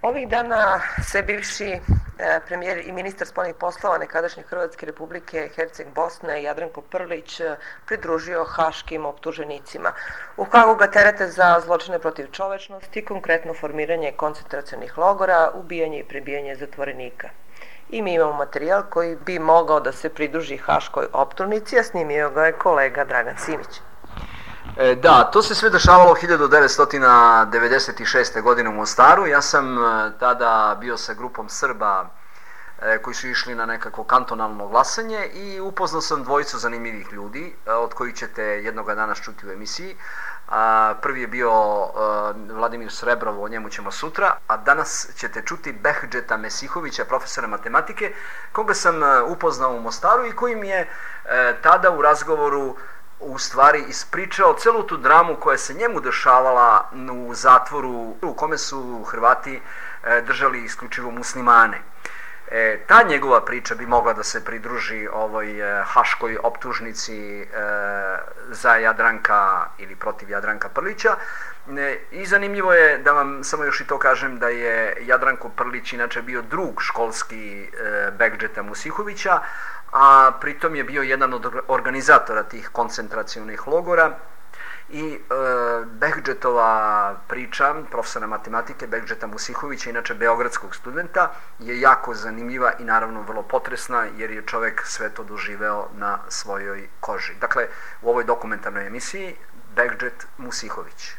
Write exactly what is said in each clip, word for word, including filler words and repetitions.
Ovih dana se bivši premijer i ministar spoljnih poslova nekadašnje Hrvatske Republike Herceg Bosne Jadranko Prlić pridružio haškim optuženicima. U Hagu ga terete za zločine protiv čovečnosti, konkretno formiranje koncentracionih logora, ubijanje i prebijanje zatvorenika. I mi imamo materijal koji bi mogao da se pridruži haškoj optužnici, a snimio ga je kolega Dragan Simić. E, da, to se sve dešavalo hiljadu devetsto devedeset šeste. godine u Mostaru. Ja sam e, tada bio sa grupom Srba e, koji su išli na nekako kantonalno glasanje i upoznao sam dvojicu zanimljivih ljudi, e, od kojih ćete jednoga danas čuti u emisiji. A, prvi je bio e, Vladimir Srebrov, o njemu ćemo sutra, a danas ćete čuti Behđeta Mesihovića, profesora matematike, koga sam e, upoznao u Mostaru i koji mi je e, tada u razgovoru u stvari ispričao celu tu dramu koja se njemu dešavala u zatvoru u kome su Hrvati e, držali isključivo muslimane. E, ta njegova priča bi mogla da se pridruži ovoj e, haškoj optužnici e, za Jadranka ili protiv Jadranka Prlića. E, I zanimljivo je da vam samo još i to kažem da je Jadranko Prlić inače bio drug školski e, Behđeta Mesihovića, a pritom je bio jedan od organizatora tih koncentracionih logora. I e, Behđetova priča, profesora matematike Behđeta Mesihovića, inače beogradskog studenta, je jako zanimljiva i naravno vrlo potresna, jer je čovjek sve to doživeo na svojoj koži. Dakle, u ovoj dokumentarnoj emisiji Behđet Mesihović.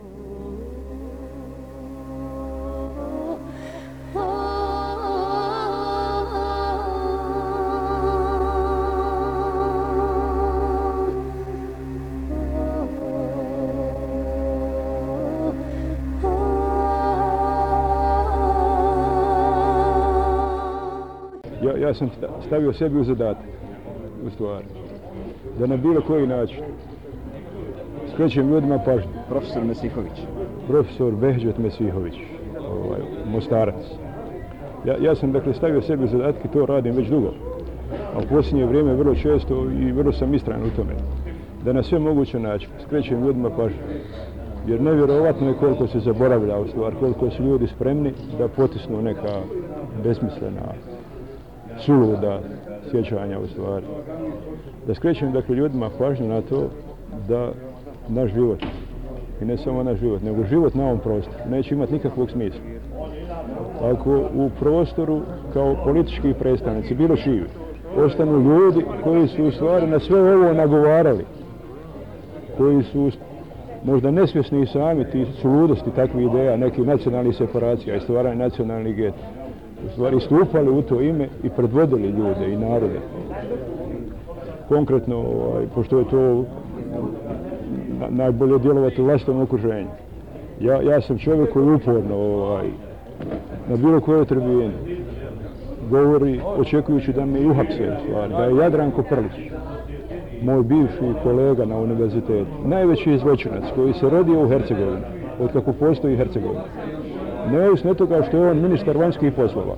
Ja, ja sam stavio sebi u zadatak, u stvari, da na bilo koji način skrećem ljudima pažnju. Profesor Mesihović. Profesor Behđet Mesihović, ovaj, Mostarac. Ja, ja sam dakle stavio sebi u zadatak i to radim već dugo, a u posljednje vrijeme vrlo često i vrlo sam istrajan u tome, da na sve moguće način skrećem ljudima pažnju. Jer nevjerovatno je koliko se zaboravlja u stvari, koliko su ljudi spremni da potisnu neka besmislena, suluda sjećanja u stvari. Da skrećem dakle ljudima pažnju na to da naš život, i ne samo naš život, nego život na ovom prostoru neće imati nikakvog smisla ako u prostoru kao politički predstavnici, bilo čiji, ostanu ljudi koji su u stvari na sve ovo nagovarali, koji su možda nesvjesni i sami ti suludosti takvih ideja, nekih nacionalnih separacija i stvaranja nacionalnih geta, u stvari stupali u to ime i predvodili ljude i narode. Konkretno, ovaj, pošto je to na, najbolje djelovati u vlastitom okruženju. Ja, ja sam čovjek koji uporno ovaj, na bilo kojoj tribini govori, očekujući da me uhapse, stvari, da je Jadranko Prlić, moj bivši kolega na univerzitetu, najveći zločinac koji se rodio u Hercegovini, od kako postoji Hercegovina. Neovisno od toga što je on ministar vanjskih poslova.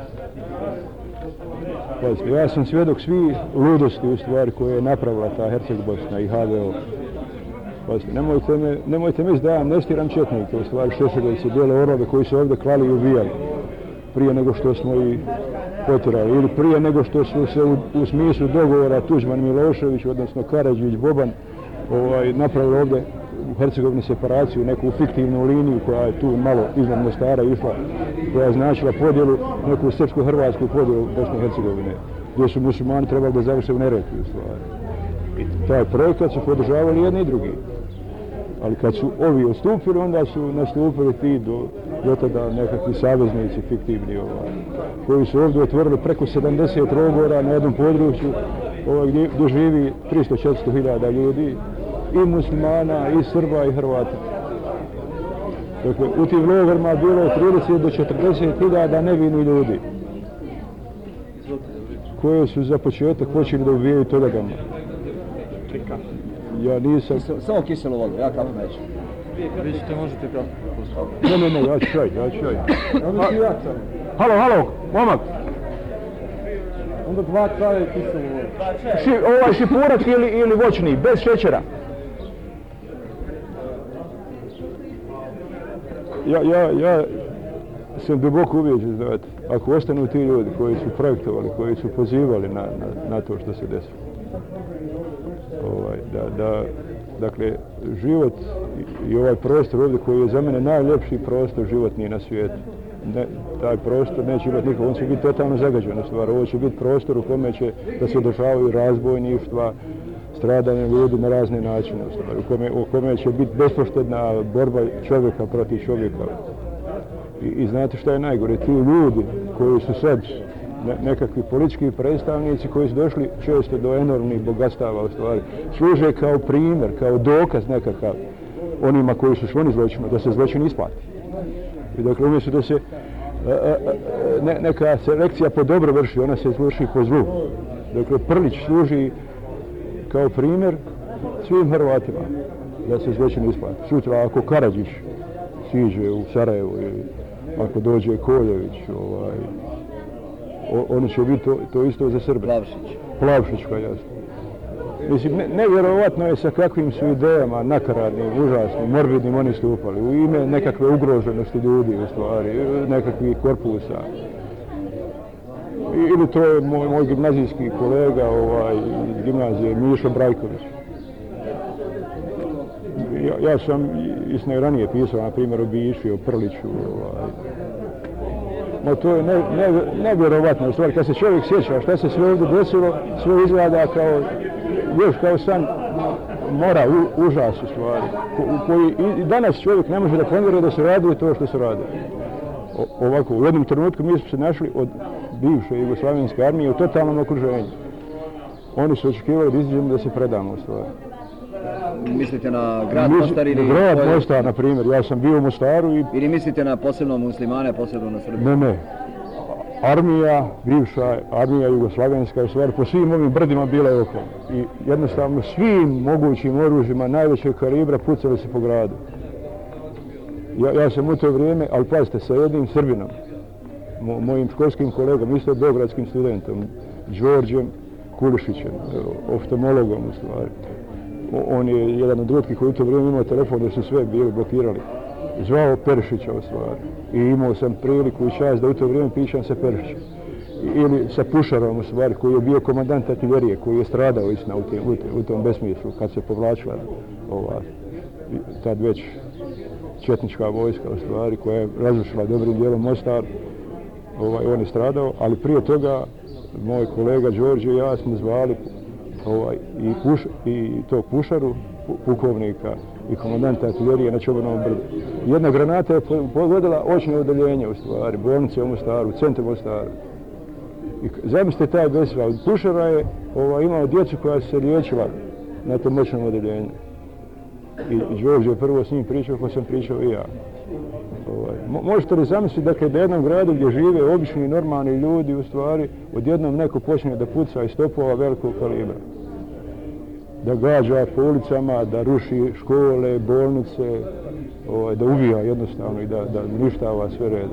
Pazite, ja sam svjedok svih ludosti u stvari koje je napravila ta Herceg Bosna i H V O. Pazite, nemojte me, nemojte me da ja amnestiram četnike, u stvari šešeljevci, bijele orlove koji su ovdje klali i ubijali prije nego što smo ih potirali, ili prije nego što su se u, u smislu dogovora Tuđman Milošević, odnosno Karadžić Boban, ovaj, napravili ovdje u Hercegovini separaciju, neku fiktivnu liniju koja je tu malo iznad Mostara išla, koja je značila podjelu, neku srpsko-hrvatsku podjelu Bosne i Hercegovine, gdje su muslimani trebali da završe u Neretvi u stvari. I taj projekat su podržavali jedni i drugi. Ali kad su ovi odstupili, onda su nastupili ti do, do tada nekakvi saveznici fiktivni, ovaj, koji su ovdje otvorili preko sedamdeset logora na jednom području, ovaj, gdje, gdje živi tristo do četiristo hiljada ljudi, i muslimana, i Srba, i Hrvata. Dakle, u tim logorima bilo je trideset do četrdeset hiljada nevini ljudi, koje su za početak počeli da ubijaju tolagama. Ja nisam... Kisel, samo kiselo vodu, ja kafu neću. Vi ćete možete kafu poslati. Ne, ne, ne, ja ću čaj, ja ću čaj. Halo, halo, momak! Onda dva čaja i kiselo vodu. Ši, ovaj šipurac ili, ili voćni, bez šećera. Ja, ja, ja sam duboko ubijeđen, znate, ako ostanu ti ljudi koji su projektovali, koji su pozivali na, na, na to što se desilo. Ovaj, da, da, dakle, život i, i ovaj prostor ovdje koji je za mene najljepši prostor životni na svijetu. Ne, taj prostor neće imati nikog, on će biti totalno zagađen u stvari. Ovo će biti prostor u kome će da se dešavaju razbojništva, stradanje ljudi na razne načine u stvari, u kome, u kome će biti bespoštedna borba čovjeka protiv čovjeka. I, i znate šta je najgore, ti ljudi koji su sad ne, nekakvi politički predstavnici koji su došli često do enormnih bogatstava u stvari, služe kao primjer, kao dokaz nekakav onima koji su skloni zločinu, da se zločin isplati. I dakle, umjesto da se a, a, ne, neka selekcija po dobro vrši, ona se vrši po zlu. Dakle, Prlić služi kao primjer svim Hrvatima da se zločin isplati. Sutra ako Karadžić siđe u Sarajevo ili ako dođe Koljević, ovaj, o, oni će biti to, to isto za Srbe. Plavšić. Plavšić, pa jasno. Mislim, ne, nevjerovatno je sa kakvim su idejama nakaradnim, užasnim, morbidnim oni stupali. U ime nekakve ugroženosti ljudi, u stvari, nekakvih korpusa. I, ili to je moj, moj gimnazijski kolega ovaj, iz gimnazije, Mišo Brajković. Ja, ja sam isno i ranije pisao, na primjer, o Biši, o Prliću. Ovaj. No to je ne, ne, nevjerovatno, u stvari, kad se čovjek sjeća šta se sve ovdje desilo, sve izgleda kao, još kao san mora, u, užas u stvari, ko, koji i, i danas čovjek ne može da povjeruje da se radi to što se radi. O, ovako, u jednom trenutku mi smo se našli od bivše Jugoslavenske armije u totalnom okruženju. Oni su očekivali da izađemo da se predamo u stvari. Mislite na grad Mostar ili... Grad koje... Mostar, na primjer. Ja sam bio u Mostaru i... Ili mislite na posebno muslimane, posebno na Srbiju? Ne, ne. Armija, bivša armija Jugoslavenska, u stvari po svim ovim brdima bila je oko. I jednostavno svim mogućim oružjima najvećeg kalibra pucali se po gradu. Ja, ja sam u to vrijeme, ali pazite, sa jednim Srbinom, mo, mojim školskim kolegom, isto beogradskim studentom, Đorđem Kulišićem, oftalmologom u stvari. On je jedan od rijetkih koji u to vrijeme imao telefon da su sve bili blokirali. Zvao Peršića u stvari. I imao sam priliku i čast da u to vrijeme pišem sa Peršićem. Ili sa Pušarom u stvari, koji je bio komandant artiljerije, koji je stradao istina u, te, u, te, u tom besmislu kad se povlačila ova, tad već četnička vojska u stvari, koja je razrušila dobrim dijelom Mostar. Ovaj, on je stradao, ali prije toga moj kolega Đorđe i ja smo zvali ovaj, i, puš, i tog Pušaru, pukovnika i komandanta artiljerije na Čobanovom brdu. Jedna granata je pogodila očne odeljenje u stvari, bolnice u Mostaru, centru Mostaru. I zamislite taj besva, od Pušara je ovaj, imao djecu koja se liječila na tom moćnom odeljenju. I Đorđe je prvo s njim pričao, pa sam pričao i ja. Ovaj, mo, možete li zamisliti dakle, da jednom gradu gdje žive obični normalni ljudi u stvari odjednom neko počne da puca iz topova velikog kalibra. Da gađa po ulicama, da ruši škole, bolnice, ovaj, da ubija jednostavno i da, da uništava sve redom.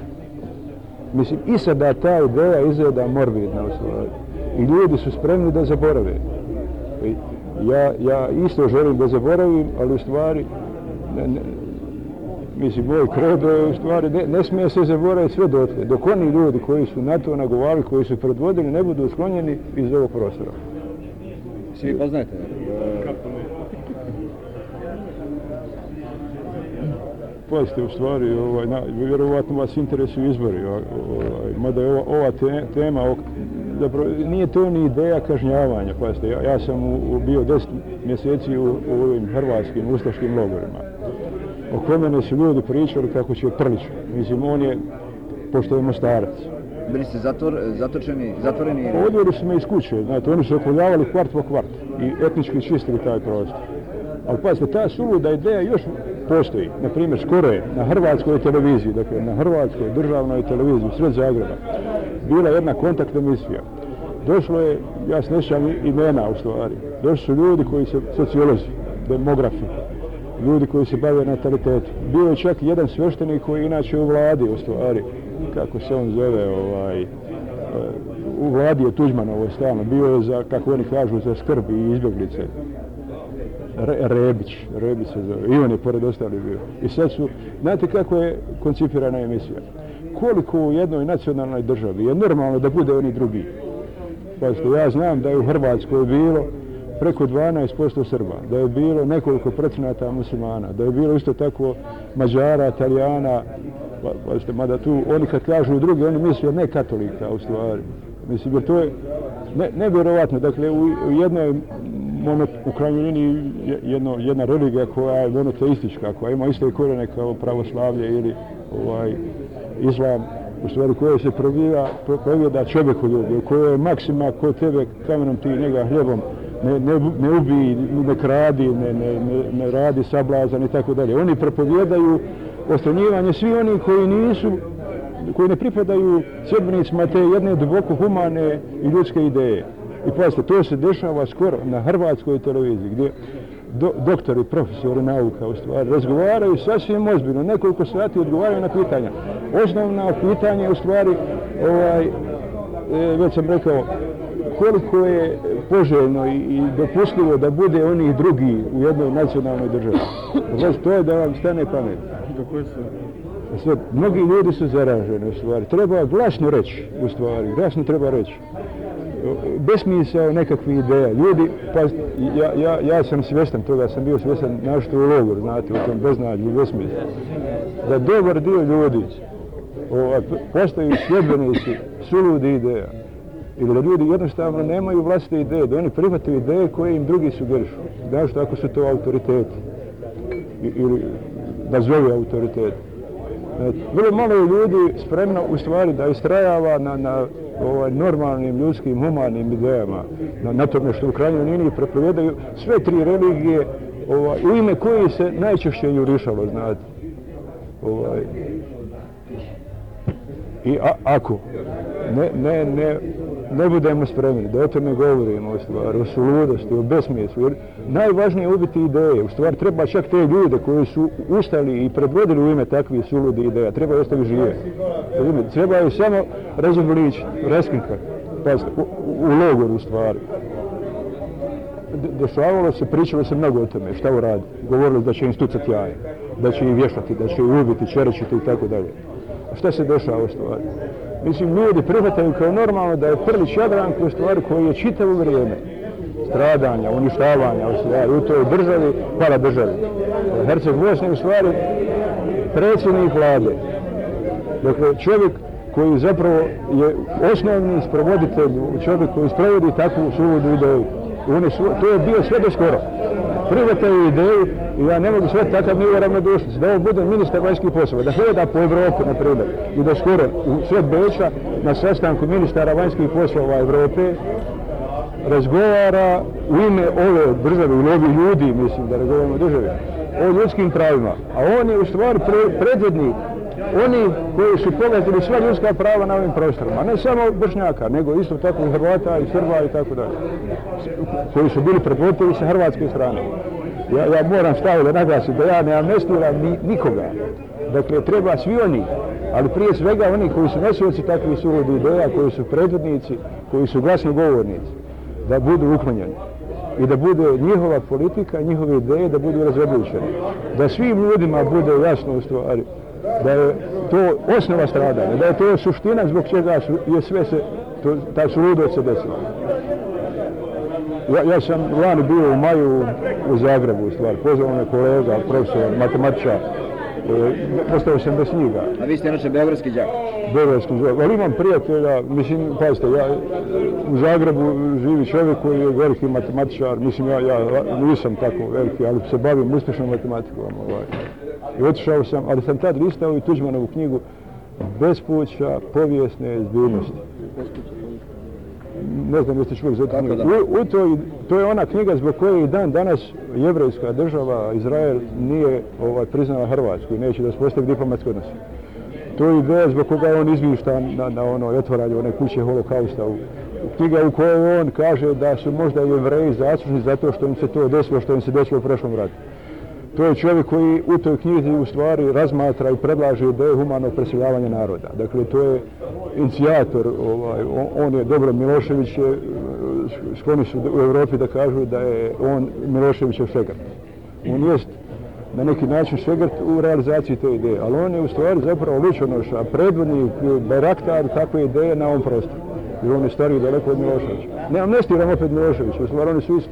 Mislim, i sada ta ideja izgleda morbidna u stvari. I ljudi su spremni da zaborave. I ja, ja isto želim da zaboravim, ali u stvari, ne, ne, mislim, moj kredo je u stvari, ne, ne smije se zaboraviti sve dotle. Dok oni ljudi koji su na to nagovarali, koji su predvodili, ne budu sklonjeni iz ovog prostora. Svi poznajete? Pazite, u stvari, ovaj, na, vjerovatno vas interesuju izbori, ovaj, mada je ova, ova te, tema, zapravo, nije to ni ideja kažnjavanja, pazite, ja, ja sam u, u bio deset mjeseci u, u ovim hrvatskim ustaškim logorima. Oko mene su ljudi pričali kako će Prlić, mislim, on je, pošto je Mostarac. Bili ste zatvor, zatočeni, zatvoreni? Odveli su me iz kuće, znate, oni su okoljavali kvart po kvart i etnički čistili taj prostor. Ali pazite, ta suluda ideja još postoji. Naprimjer, skoro je na hrvatskoj televiziji, dakle na hrvatskoj državnoj televiziji, sred Zagreba, bila jedna kontakt emisija. Došlo je, ja se ne sjećam imena u stvari, došli su ljudi koji su sociolozi, demografi, ljudi koji se bave natalitetom. Bio je čak jedan sveštenik koji inače u vladi u stvari, kako se on zove, ovaj, u vladi je Tuđmanovo stalno, bio je za, kako oni kažu, za skrb i izbjeglice. Re, Rebić, Rebić se zove, i on je pored ostali bio. I sad su, znate kako je koncipirana emisija? koliko u jednoj nacionalnoj državi je normalno da bude oni drugi. Pazite, ja znam da je u Hrvatskoj bilo preko dvanaest posto Srba, da je bilo nekoliko procenata muslimana, da je bilo isto tako Mađara, Talijana, pazite, mada tu oni kad kažu drugi, oni misle ne katolika u stvari. Mislim, jer to je ne, nevjerovatno, dakle u, u jednoj mono, u krajnjoj liniji jedno, jedna religija koja je monoteistička, koja ima iste korijene kao pravoslavlje ili ovaj, islam, u stvari koje se propovijeda čovjekoljublje, u kojoj je maksima ko tebe kamenom ti njega hljebom ne, ne, ne ubiji, ne kradi, ne, ne, ne, ne radi sablazan i tako dalje. Oni propovjedaju ostranjivanje svi oni koji nisu, koji ne pripadaju sljedbenicima te jedne duboko humane i ljudske ideje. I pazite, to se dešava skoro na hrvatskoj televiziji gdje do, doktori, profesori nauka u stvari razgovaraju sasvim ozbiljno, nekoliko sati odgovaraju na pitanja. Osnovna pitanja je u stvari, ovaj, e, već sam rekao, koliko je poželjno i, i dopustivo da bude onih drugi u jednoj nacionalnoj državi. Znači, to je da vam stane pamet. Sve, mnogi ljudi su zaraženi u stvari. Treba glasno reći u stvari, glasno treba reći. Besmisao nekakvih ideja. Ljudi, pa ja, ja, ja sam svjestan toga, sam bio svjestan našto u logoru, znate, u tom beznađu, besmisao. Da dobar dio ljudi ovaj, postaju sljedbenici suludi ideja. Ili da ljudi jednostavno nemaju vlastite ideje, da oni prihvataju ideje koje im drugi sugerišu. Znaš ako su to autoriteti. I, ili nazove autoriteti. Vrlo malo je ljudi spremno u stvari da istrajava na, na ovaj, normalnim, ljudskim, humanim idejama, na, na tome što u krajnjoj liniji propovijedaju sve tri religije ovaj, u ime koji se najčešće jurišalo, znate. Ovaj. I a, ako ne, ne, ne, ne budemo spremni da o tome govorimo u stvari, o suludosti, o besmislu, jer najvažnije je ubiti ideje. U stvari treba čak te ljude koji su ustali i predvodili u ime takvih suludi ideja, treba je ostaviti žive. Treba je samo razobličiti, raskinkati, u, u logoru u stvari. Dešavalo se, pričalo se mnogo o tome, šta uradi. Govorili da će im stucati jaje, da će ih vješati, da će ih ubiti, čerečiti i tako dalje. A šta se dešava u stvari? Mislim, ljudi prihvataju kao normalno da je Prlić Jadranko u stvari koji je čitavo vrijeme stradanja, uništavanja u stvari u toj državi, para državi. Herceg Bosne u stvari predsjednik vlade. Dakle, čovjek koji zapravo je osnovni sprovoditelj, čovjek koji sprovodi takvu suludu ideju. To je bio sve do skoro. Prihvataju ideju i ja ne mogu sve takav nivo ravnodušnici, da ovo bude ministar vanjskih poslova, da hoda po Evropi, na primjer, i da skoro u sred Beča na sastanku ministara vanjskih poslova Evrope razgovara u ime ove države, u ovih ljudi, mislim da razgovaramo o državi, o ljudskim pravima. A on je u stvari pre, predvodnik, oni koji su pogazili sva ljudska prava na ovim prostorima, ne samo Bošnjaka, nego isto tako i Hrvata i Srba i tako dalje, koji su bili predvoditelji sa hrvatske strane. Ja, ja moram staviti da naglasim da ja ne amnestiram ni, nikoga. Dakle, treba svi oni, ali prije svega oni koji su nosioci takvih suludih ideja, koji su predvodnici, koji su glasni govornici, da budu uklonjeni. I da bude njihova politika, njihove ideje, da budu razobličene. Da svim ljudima bude jasno u stvari da je to osnova stradanja, da je to suština zbog čega su, je sve se, to, ta suludost se desila. Ja, ja sam lani bio u maju u Zagrebu, u stvari, pozvao me kolega, profesor, matematičar, e, postao sam bez knjiga. A vi ste inače beogradski đak? Beogradski đak, ali imam prijatelja, mislim, pazite, ja u Zagrebu živi čovjek koji je veliki matematičar, mislim, ja, ja nisam tako veliki, ali se bavim uspješnom matematikom. Ovaj. I otišao sam, ali sam tad listao i Tuđmanovu knjigu Bespuća povijesne zbiljnosti. Ne znam jeste čuli za to. U, u toj, to je ona knjiga zbog koje i dan danas jevrejska država Izrael nije ovaj, priznala Hrvatsku i neće da uspostavi diplomatske odnose. To je ideja zbog koga on izvišta na, na ono otvaranju one kuće holokausta. U, knjiga u kojoj on kaže da su možda Jevreji zaslužni zato što im se to desilo, što im se desilo u prošlom ratu. To je čovjek koji u toj knjizi u stvari razmatra i predlaže ideje humanog preseljavanja naroda. Dakle, to je inicijator, ovaj, on, on je dobro, Milošević je, skloni su u Evropi da kažu da je on Miloševićev šegrt. On jest na neki način šegrt u realizaciji te ideje, ali on je u stvari zapravo ličonoša, predvodnik, bajraktar takve ideje na ovom prostoru. Jer on je stariji daleko od Miloševića. Ne amnestiram opet Miloševića, u stvari oni su isti.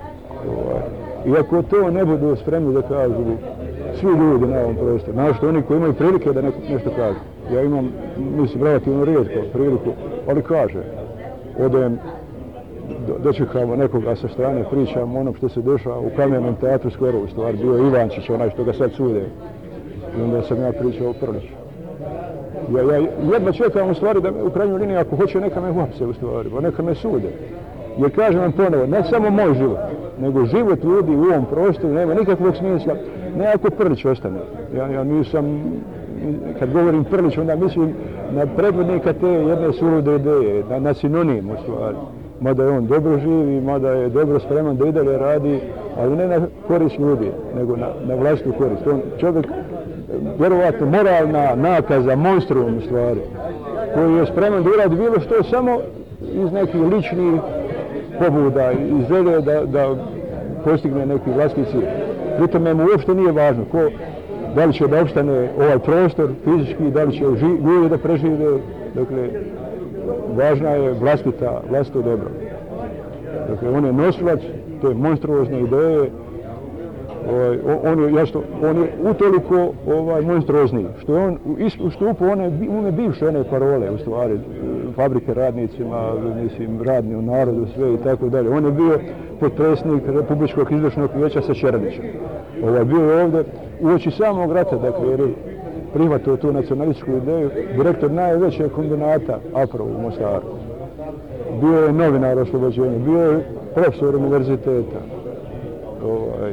I ako to ne budu spremni da kažu svi ljudi na ovom prostoru, našto oni koji imaju prilike da neko, nešto kažu. Ja imam, mislim, relativno rijetko priliku, ali kaže, odem, dočekamo nekoga sa strane, pričam ono što se dešava u Kamenom teatru skoro, u stvari bio Ivančić, onaj što ga sad sude. I onda sam ja pričao o Prliću. Ja, ja jedno čekam u stvari da me, u krajnjoj liniji, ako hoće neka me uhapse u stvari, pa neka me sude. Jer kažem vam ponovo, ne samo moj život, nego život ljudi u ovom prostoru nema nikakvog smisla, ne ako Prlić ostane. Ja, ja nisam, kad govorim Prlić, onda mislim na predvodnika te jedne sulude ideje, na, na sinonim u stvari. Mada je on dobro živi, mada je dobro spreman da i dalje radi, ali ne na korist ljudi, nego na, na vlastitu korist. On čovjek, vjerovatno moralna nakaza, monstrum u stvari, koji je spreman da uradi bilo što samo iz nekih ličnih pobuda i želje da, da postigne neki vlastni cilj. Pritom mu uopšte nije važno ko, da li će da opstane ovaj prostor fizički, da li će ljudi da prežive, dakle, važna je vlastita, vlastito dobro. Dakle, on je nosilac te monstruozne ideje, ovaj, on je, jasno, on je utoliko ovaj, monstruozniji, što je on u stupu one, one bivše one parole, u stvari, fabrike radnicima, mislim, radni u narodu, sve i tako dalje. On je bio potpredsjednik Republičkog izvršnog vijeća sa Černićem. Ovaj, bio je ovdje uoči samog rata, dakle, jer je prihvatio tu nacionalističku ideju, direktor najvećeg kombinata APRO u Mostaru. Bio je novinar oslobođenja, bio je profesor univerziteta. Ovaj,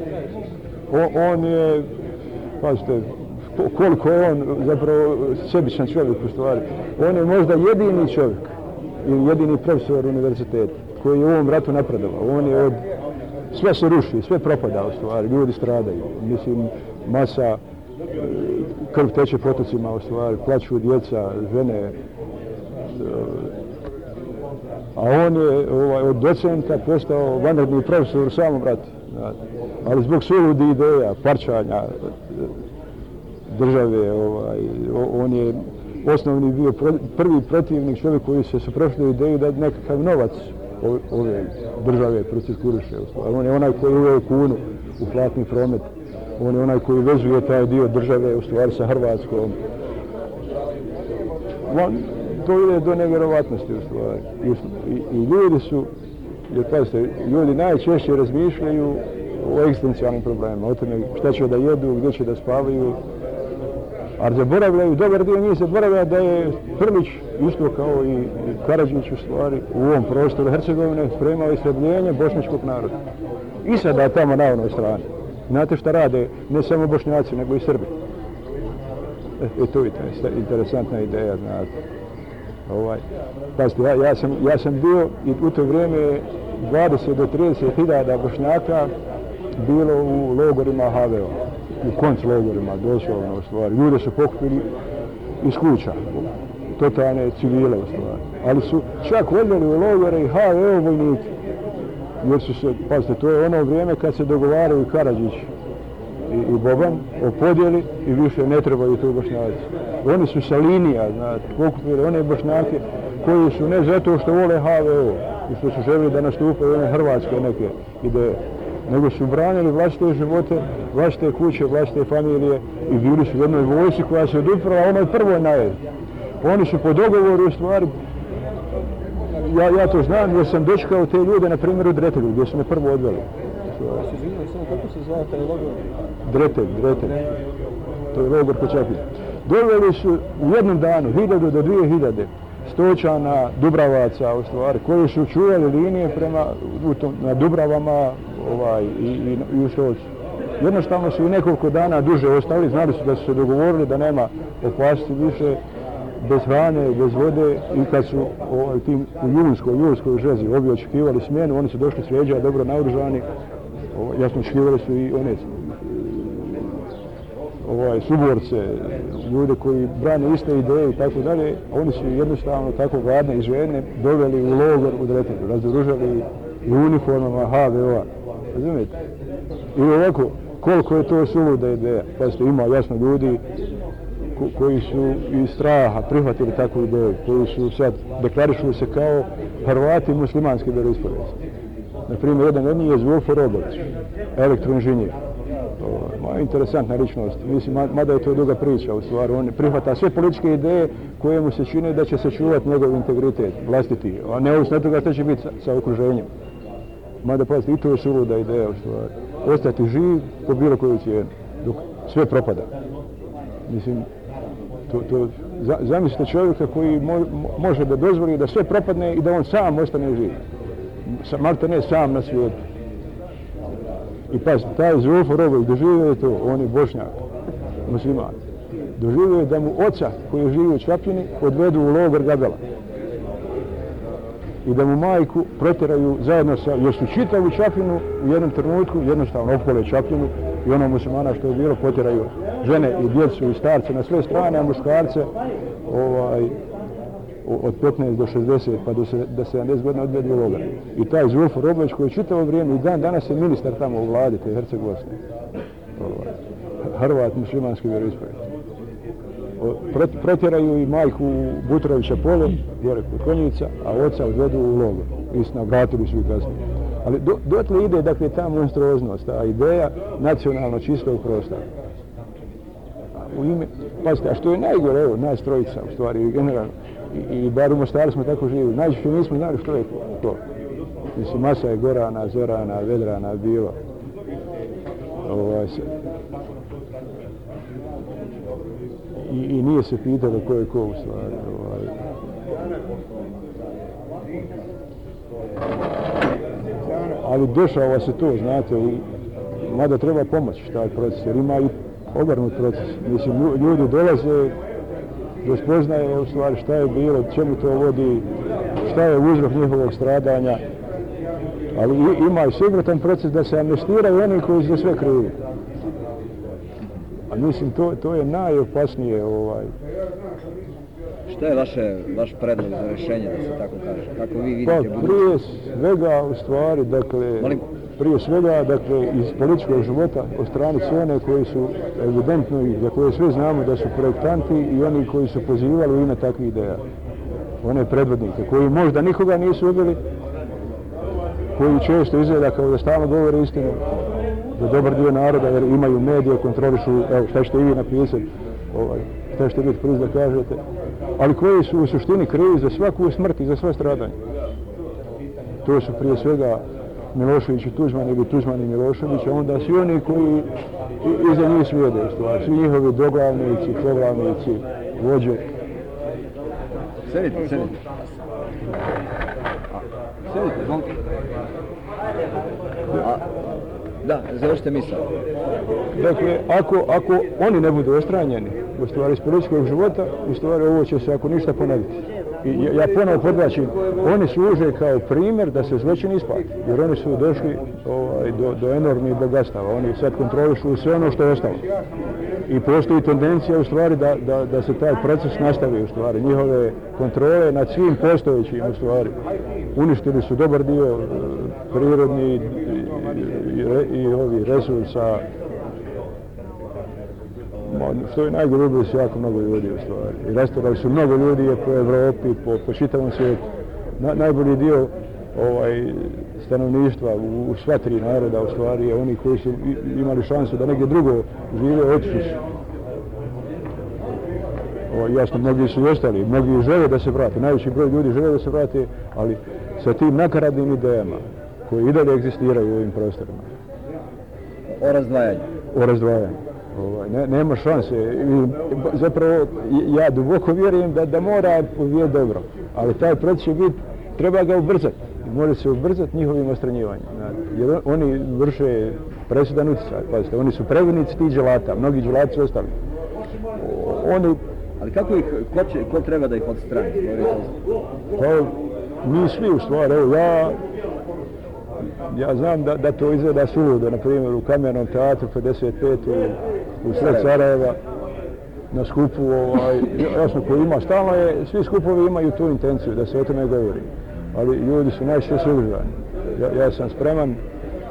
on, on je, pazite, koliko je on zapravo sebičan čovjek u stvari. On je možda jedini čovjek ili jedini profesor univerziteta koji je u ovom ratu napredovao. On je od, sve se ruši, sve propada u stvari, ljudi stradaju. Mislim, masa, krv teče potocima u stvari, plaću djeca, žene. A on je ovaj, od docenta postao vanredni profesor u samom ratu. Ali zbog suludi ideja, parčanja države, ovaj, on je osnovni bio prvi protivnik, čovjek koji se suprotstavio ideju da nekakav novac ove države procirkuliše. On je onaj koji uveo kunu u platni promet. On je onaj koji vezuje taj dio države u stvari sa Hrvatskom. On, to ide do nevjerovatnosti u stvari. I, i, i ljudi su, jer pazite, ljudi najčešće razmišljaju o egzistencijalnim problemima, o tome šta će da jedu, gdje će da spavaju. Ali zaboravljaju, dobar dio njih zaboravlja da je Prlić, isto kao i Karadžić u stvari, u ovom prostoru Hercegovine spremao istrebljenje bošnjačkog naroda. I sada tamo na onoj strani. Znate šta rade, ne samo Bošnjaci, nego i Srbi. E, e to je interesantna ideja, znate. Ovaj, pazite, ja, ja, sam, ja sam bio i u to vrijeme dvadeset do trideset hiljada Bošnjaka bilo u logorima ha ve o, u konc logorima, doslovno u stvari. Ljude su pokupili iz kuća, totalne civile u stvari. Ali su čak odveli u logore i ha ve o vojnike. Jer su se, pazite, to je ono vrijeme kad se dogovaraju Karadžić i, i Boban o podjeli i više ne trebaju tu Bošnjaci. Oni su sa linija, znate, pokupili one Bošnjake koji su ne zato što vole ha ve o i što su želili da nastupaju one hrvatske neke ideje, nego su branili vlastite živote, vlastite kuće, vlastite familije i bili su u jednoj vojsci koja se oduprala onoj prvoj najezdi. Oni su po dogovoru u stvari, ja, ja to znam jer sam dočekao te ljude na primjer u Dretelju gdje su me prvo odveli. Kako se zove taj logor? Dretelj, Dretelj. To je logor Kočapin. Doveli su u jednom danu hiljadu do dvije hiljade stočana, Dubravaca u stvari, koji su čuvali linije prema na Dubravama ovaj, i, i, i u Stocu. Jednostavno su i nekoliko dana duže ostali, znali su da su se dogovorili da nema opasnosti više bez hrane, bez vode i kad su ovaj, tim u julskoj, julskoj žezi ovi očekivali smjenu, oni su došli s Rijeđa dobro naoružani, ovaj, jasno očekivali su i one ovaj, suborce, ljude koji brane iste ideje i tako dalje, a oni su jednostavno tako gladne i žedne doveli u logor u Dretelju, razoružali i uniformama ha ve o-a, razumijete? I ovako, koliko je to suluda ideja. Pazite, ima jasno ljudi ko, koji su iz straha prihvatili takvu ideju, koji su sad deklarišu se kao Hrvati muslimanske vjeroispovesti. Na primjer, jedan od njih je Zulfo Rogović, elektroinženjer. Moja interesantna ličnost, mislim, mada je to duga priča u stvari, on prihvata sve političke ideje koje mu se čine da će sačuvati njegov integritet, vlastiti, a neovisno od toga što će biti sa, sa okruženjem. Mada pazite, i to je suluda ideja u stvari, ostati živ po bilo koju cijenu, dok sve propada. Mislim, to, to, za, zamislite čovjeka koji mo, može da dozvoli da sve propadne i da on sam ostane živ. Malte ne sam na svijetu. I pazite, taj Zulfo Rogović doživio je to, on je Bošnjak, musliman. Doživio je da mu oca koji živi u Čapljini odvedu u logor Gabela. I da mu majku protjeraju zajedno sa, jer su čitavu Čapljinu u jednom trenutku, jednostavno opkole Čapljinu i ono muslimana što je bilo potjeraju žene i djecu i starce na sve strane, a muškarce ovaj, od petnaest do šezdeset pa do, do sedamdeset godina odvedu u logor. I taj Zulfo Rogović koji je čitavo vrijeme i dan danas je ministar tamo u vladi te Herceg Bosne. Ovaj, Hrvat muslimanske vjeroispovesti. Protjeraju i majku Butrovića Polo, gore kod Konjica, a oca odvedu u logor. Istina, vratili su i kasnije. Ali do, dotle ide, dakle, ta monstruoznost, ta ideja nacionalno čistog prostora. U ime, pazite, a što je najgore, evo, nas trojica, u stvari, generalno, i, i bar u Mostaru smo tako živjeli, najčešće nismo znali što je to. Mislim, masa je Gorana, Zorana, Vedrana, bila. Ovaj, se, I, i nije se pitalo ko je ko u stvari. Ovaj. Ali dešava se to, znate, i, mada treba pomoći taj proces, jer ima i obrnut proces. Mislim, ljudi dolaze do spoznaje u stvari šta je bilo, čemu to vodi, šta je uzrok njihovog stradanja. Ali i, ima i suprotan proces da se amnestiraju oni koji su za sve krivi. A mislim, to, to je najopasnije. Ovaj. Šta je vaše, vaš predlog za rješenje, da se tako kaže? Kako vi vidite pa, prije svega, u stvari, dakle, Molim? prije svega, dakle, iz političkog života, od strane sve one koji su evidentno i za koje sve znamo da su projektanti i oni koji su pozivali u ime takvih ideja. One predvodnike, koji možda nikoga nisu ubili, koji često izgleda kao da stalno govore istinu, za dobar dio naroda, jer imaju medije, kontrolišu, evo, šta ćete i vi napisati, ovaj, šta ćete biti priz da kažete, ali koji su u suštini krivi za svaku smrt i za sve stradanje. To su prije svega Milošević i Tuđman ili Tuđman i Milošević, a onda svi oni koji iza njih slijede, svi njihovi doglavnici, poglavnici, vođe. Sedite, sedite. Sedite, zvonite. A, da, završite misao. Dakle, ako, ako oni ne budu ostranjeni u stvari iz političkog života, u stvari ovo će se ako ništa ponoviti. I ja, ja ponovo podvlačim, oni služe kao primjer da se zločin isplati, jer oni su došli ovaj, do, do enormnih bogatstava, oni sad kontrolišu sve ono što je ostalo. I postoji tendencija u stvari da, da, da se taj proces nastavi u stvari, njihove kontrole nad svim postojećim u stvari. Uništili su dobar dio prirodni i, i, i ovi resursa. Što je najgore, ubili su jako mnogo ljudi u stvari. I rastorali su mnogo ljudi po Evropi, po, po čitavom svijetu. Na, najbolji dio ovaj, stanovništva u, u sva tri naroda u stvari je oni koji su imali šansu da negdje drugo žive, otišli su. O, jasno, mnogi su i ostali, mnogi žele da se vrate, najveći broj ljudi žele da se vrate, ali sa tim nakaradnim idejama koji i dalje egzistiraju u ovim prostorima. O razdvajanju. O razdvajanju. Ovaj, ne, nema šanse. I, zapravo, ja duboko vjerujem da, da mora povijeti dobro, ali taj proces će biti, treba ga ubrzati. Mora se ubrzati njihovim ostranjivanjem. Jer oni vrše presudan utjecaj. Pazite, oni su prevodnici tih dželata, mnogi dželati su ostali. Oni, ali kako ih, ko, će, ko treba da ih odstrani? Pa, mi svi u stvari, evo ja, ja znam da, da to izgleda suludo, na primjer u Kamenom teatru pedeset pet u, u sred Sarajeva, na skupu, ovaj, jasno koji ima, stalno je, svi skupovi imaju tu intenciju da se o tome govori, ali ljudi su najčešće suzdržani. Ja, ja sam spreman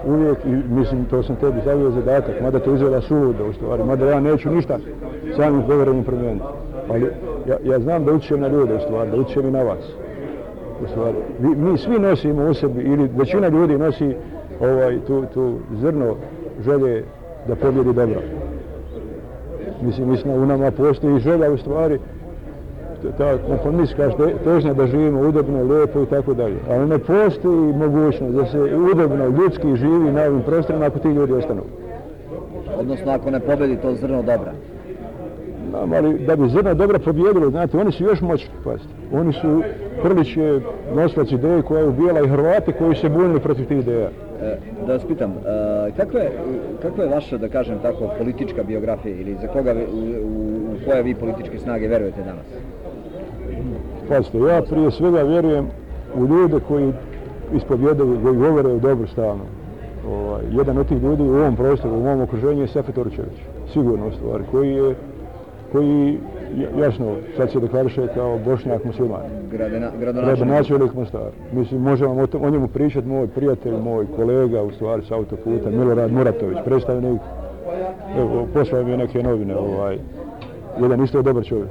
uvijek, i mislim, to sam tebi stavio zadatak, mada to izgleda suludo u stvari, mada ja neću ništa samim govorenjem promijeniti. Ali ja, ja znam da utječem na ljude u stvari, da utječem i na vas. U stvari, mi, mi svi nosimo u sebi, ili većina ljudi nosi ovaj, tu, tu zrno želje da pobjedi dobro. Mislim, mislim, u nama postoji želja u stvari, ta kompromiska težnja da živimo udobno, lijepo i tako dalje. Ali ne postoji mogućnost da se udobno, ljudski živi na ovim prostorima ako ti ljudi ostanu. Odnosno ako ne pobjedi to zrno dobra. No, ali da bi zrno dobra pobjedilo, znate, oni su još moćni, pazite. Oni su, Prlić je nosilac ideje koja je ubijala i Hrvate koji se bunili protiv tih ideja. E, da vas pitam, e, kakva je, kakva je vaša, da kažem tako, politička biografija ili za koga, u, u, u koje vi političke snage verujete danas? Pazite, ja prije svega vjerujem u ljude koji ispovjedaju, koji govore o dobru stalno. Ovaj, jedan od tih ljudi u ovom prostoru, u ovom okruženju je Safet Oručević, sigurno u stvari, koji je, koji, jasno, sad se deklariše kao Bošnjak musliman. Gradena, gradonačelnik Mostara. Mislim, možemo o, o njemu pričati, moj prijatelj, moj kolega, u stvari, s autoputa, Milorad Muratović, predstavnik, evo, poslao mi je neke novine, ovaj, jedan isto dobar čovjek.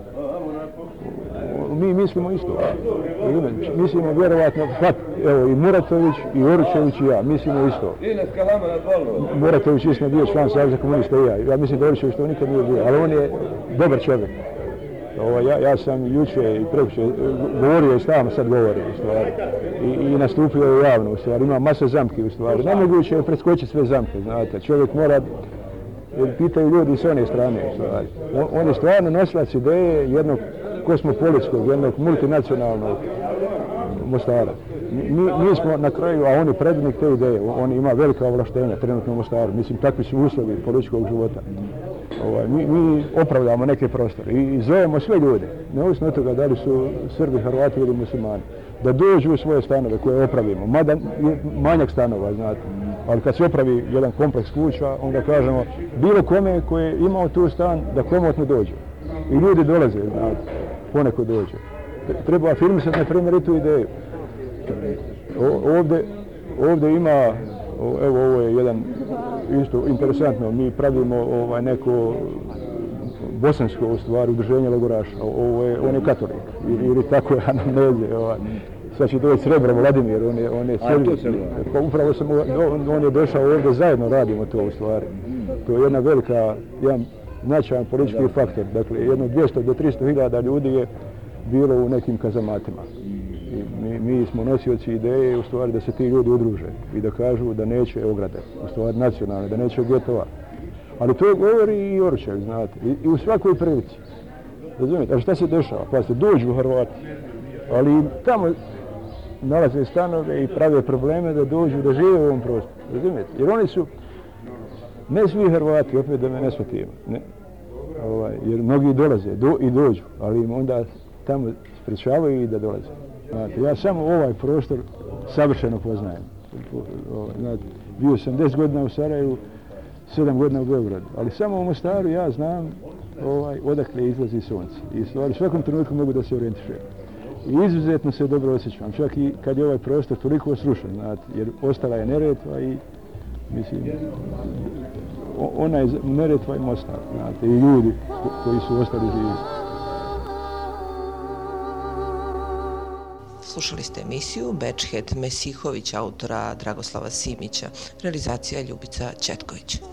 Mi mislimo isto. Mislimo vjerovatno, pat, evo i Muratović, i Oručević i ja, mislimo isto. Muratović istina bio član Saveza komunista i ja. Ja mislim da Oručević to nikad nije bio, ali on je dobar čovjek. Ovo, ja, ja sam juče i prekjuče govorio i stalno sad govori u stvari. I, i nastupio je javno u stvari. Ima masa zamki u stvari. Nemoguće je preskočiti sve zamke, znate. Čovjek mora, jer pitaju ljudi s one strane u stvari. On, on je stvarno nosilac ideje jednog kosmopolitskog, jednog multinacionalnog Mostara. Mi, mi smo na kraju, a on je predvodnik te ideje, on ima velika ovlaštenja trenutno u Mostaru, mislim takvi su uslovi političkog života. Ovaj, mi, mi opravdamo neke prostore i, i zovemo sve ljude, neovisno od toga da li su Srbi, Hrvati ili muslimani, da dođu u svoje stanove koje opravimo, mada manjak stanova, znate, ali kad se opravi jedan kompleks kuća, onda kažemo bilo kome koji je imao tu stan da komotno dođe. I ljudi dolaze, znate, poneko dođe. Treba afirmisati na primjer i tu ideju. O, ovdje, ovdje ima, evo ovo je jedan isto interesantno, mi pravimo ovaj, neko bosansko u stvari udruženje logoraša, ovo je, on je katolik, ili, ili tako je anamneze, ovaj. Sad će doći Srebro Vladimir, on je, on je cijeli, pa upravo sam, on, on je došao ovdje, zajedno radimo to u stvari. To je jedna velika, jedan značajan politički faktor, dakle jedno dvjesto do tristo hiljada ljudi je bilo u nekim kazamatima. I mi, mi smo nosioci ideje u stvari da se ti ljudi udruže i da kažu da neće ograde, u stvari nacionalne, da neće getova. Ali to govori i Oručević, znate, i, i u svakoj prilici. Razumijete, a šta se dešava? Pa se dođu u Hrvati, ali tamo nalaze stanove i prave probleme da dođu, da žive u ovom prostoru. Razumijete, jer oni su, ne svi Hrvati, opet da me ne shvatimo, ne, ovaj, jer mnogi dolaze do, i dođu, ali im onda tamo sprečavaju i da dolaze. Znate, ja samo ovaj prostor savršeno poznajem. Znate, bio sam deset godina u Sarajevu, sedam godina u Beogradu, ali samo u Mostaru ja znam ovaj, odakle izlazi sunce. I stvari, svakom trenutku mogu da se orijentišem. I izuzetno se dobro osjećam, čak i kad je ovaj prostor toliko srušen, znate, jer ostala je Neretva i, mislim, ona je Neretva i Mostar, znate, i ljudi koji su ostali živi. Slušali ste emisiju Bečhed Mesihović, autora Dragoslava Simića, realizacija Ljubica Četković.